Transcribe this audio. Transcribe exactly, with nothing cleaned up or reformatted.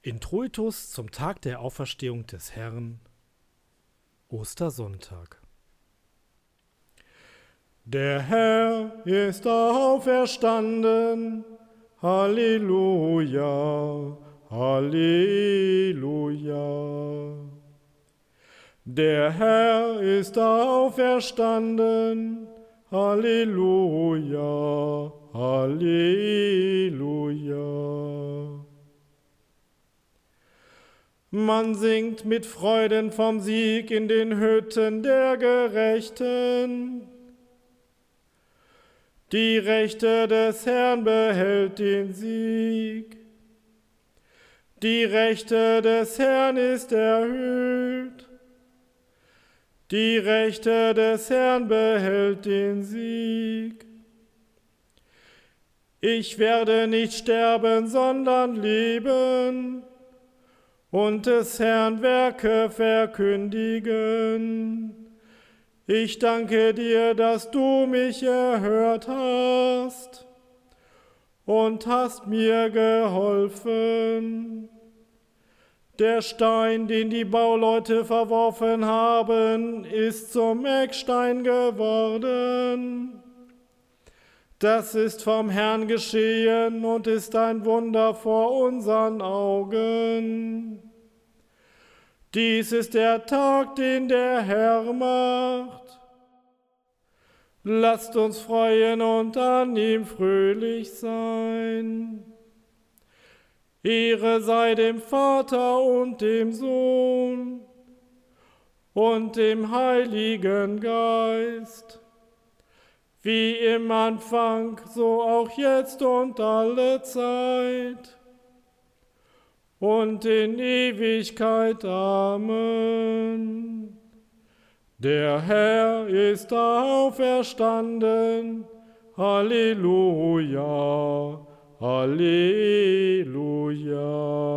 Introitus zum Tag der Auferstehung des Herrn, Ostersonntag. Der Herr ist auferstanden, Halleluja, Halleluja. Der Herr ist auferstanden, Halleluja, Halleluja. Man singt mit Freuden vom Sieg in den Hütten der Gerechten. Die Rechte des Herrn behält den Sieg. Die Rechte des Herrn ist erhöht. Die Rechte des Herrn behält den Sieg. Ich werde nicht sterben, sondern leben und des Herrn Werke verkündigen. Ich danke dir, dass du mich erhört hast und hast mir geholfen. Der Stein, den die Bauleute verworfen haben, ist zum Eckstein geworden. Das ist vom Herrn geschehen und ist ein Wunder vor unseren Augen. Dies ist der Tag, den der Herr macht. Lasst uns freuen und an ihm fröhlich sein. Ehre sei dem Vater und dem Sohn und dem Heiligen Geist, wie im Anfang, so auch jetzt und alle Zeit und in Ewigkeit. Amen. Der Herr ist auferstanden. Halleluja, Halleluja.